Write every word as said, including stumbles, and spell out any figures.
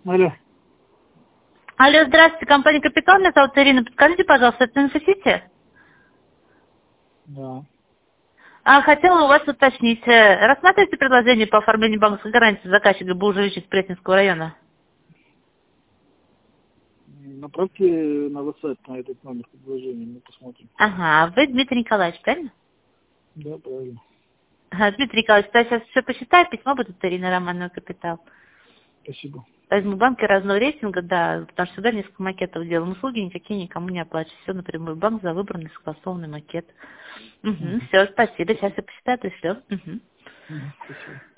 Алло. Алло, здравствуйте, компания «Капитал», меня зовут Ирина. Подскажите, пожалуйста, это инфосити? Да. А, хотела у вас уточнить, э, рассматриваете предложение по оформлению банковской гарантии заказчика Бужевич из Пресненского района? Направьте на WhatsApp на этот номер предложения, мы посмотрим. Ага, вы Дмитрий Николаевич, правильно? Да, правильно. Ага, Дмитрий Николаевич, я сейчас все посчитаю, письмо будет от Ирины Романовой «Капитал». Спасибо. Возьму банки разного рейтинга, да, потому что сюда несколько макетов делаем. Услуги никакие никому не оплачиваю. Все напрямую в банк за выбранный согласованный макет. Угу, Угу. все, спасибо. Сейчас я посчитаю, пришлю. Угу. Угу. Спасибо.